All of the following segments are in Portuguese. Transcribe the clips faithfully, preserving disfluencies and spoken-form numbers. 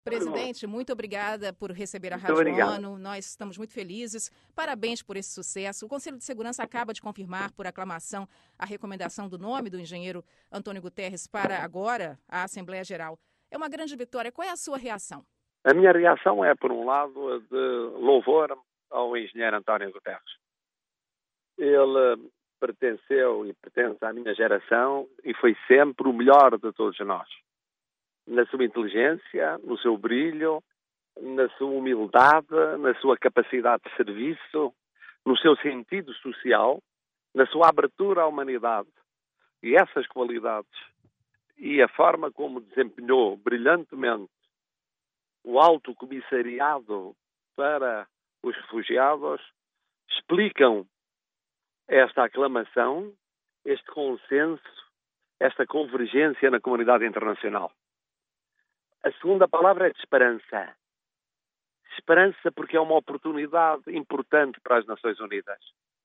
Presidente, muito obrigada por receber a Muito Rádio obrigado. ONU. Nós estamos muito felizes. Parabéns por esse sucesso. O Conselho de Segurança acaba de confirmar, por aclamação, a recomendação do nome do engenheiro Antônio Guterres para agora a Assembleia Geral. É uma grande vitória. Qual é a sua reação? A minha reação é, por um lado, a de louvor ao engenheiro António Guterres. Ele pertenceu e pertence à minha geração e foi sempre o melhor de todos nós. Na sua inteligência, no seu brilho, na sua humildade, na sua capacidade de serviço, no seu sentido social, na sua abertura à humanidade. E essas qualidades e a forma como desempenhou brilhantemente o Alto Comissariado para os Refugiados explicam esta aclamação, este consenso, esta convergência na comunidade internacional. A segunda palavra é de esperança. Esperança porque é uma oportunidade importante para as Nações Unidas.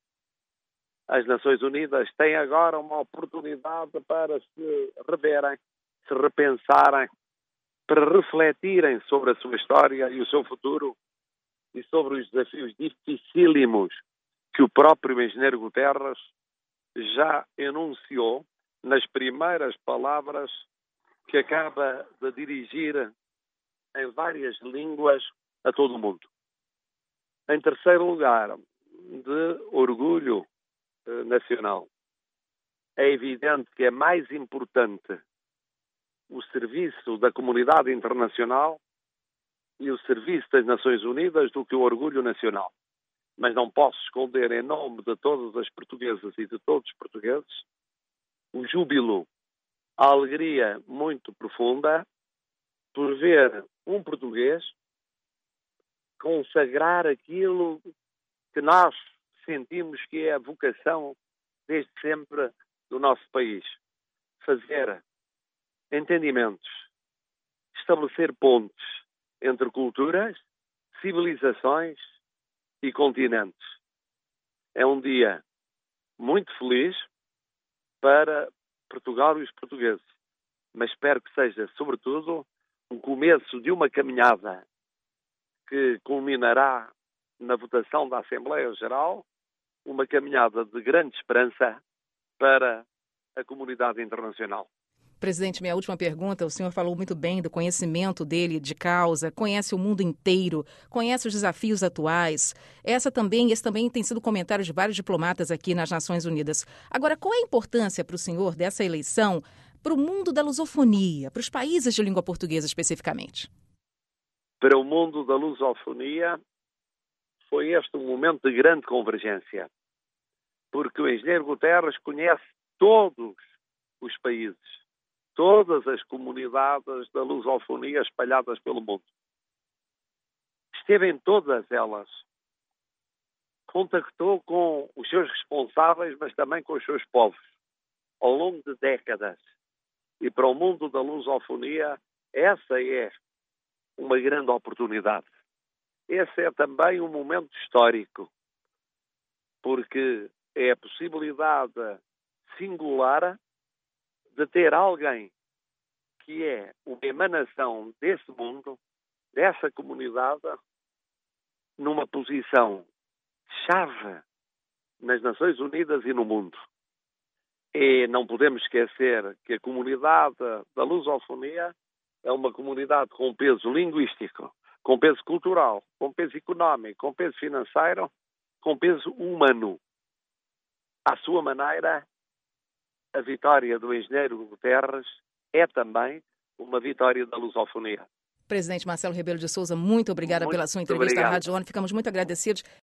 As Nações Unidas têm agora uma oportunidade para se reverem, se repensarem, para refletirem sobre a sua história e o seu futuro e sobre os desafios dificílimos que o próprio engenheiro Guterres já enunciou nas primeiras palavras que acaba de dirigir em várias línguas a todo o mundo. Em terceiro lugar, de orgulho eh, nacional. É evidente que é mais importante o serviço da comunidade internacional e o serviço das Nações Unidas do que o orgulho nacional. Mas não posso esconder, em nome de todas as portuguesas e de todos os portugueses, o júbilo, a alegria muito profunda por ver um português consagrar aquilo que nós sentimos que é a vocação desde sempre do nosso país. Fazer entendimentos, estabelecer pontes entre culturas, civilizações e continentes. É um dia muito feliz para Portugal e os portugueses, mas espero que seja, sobretudo, um começo de uma caminhada que culminará na votação da Assembleia Geral, uma caminhada de grande esperança para a comunidade internacional. Presidente, minha última pergunta, o senhor falou muito bem do conhecimento dele de causa, conhece o mundo inteiro, conhece os desafios atuais. Essa também, esse também tem sido comentário de vários diplomatas aqui nas Nações Unidas. Agora, qual é a importância para o senhor dessa eleição para o mundo da lusofonia, para os países de língua portuguesa especificamente? Para o mundo da lusofonia, foi este um momento de grande convergência, porque o engenheiro Guterres conhece todos os países, todas as comunidades da lusofonia espalhadas pelo mundo. Esteve em todas elas. Contactou com os seus responsáveis, mas também com os seus povos, ao longo de décadas. E para o mundo da lusofonia, essa é uma grande oportunidade. Esse é também um momento histórico, porque é a possibilidade singular de ter alguém que é uma emanação desse mundo, dessa comunidade, numa posição chave nas Nações Unidas e no mundo. E não podemos esquecer que a comunidade da lusofonia é uma comunidade com peso linguístico, com peso cultural, com peso económico, com peso financeiro, com peso humano. À sua maneira, a vitória do engenheiro Guterres é também uma vitória da lusofonia. Presidente Marcelo Rebelo de Sousa, muito obrigada muito pela sua entrevista obrigado. à Rádio ONU. Ficamos muito agradecidos.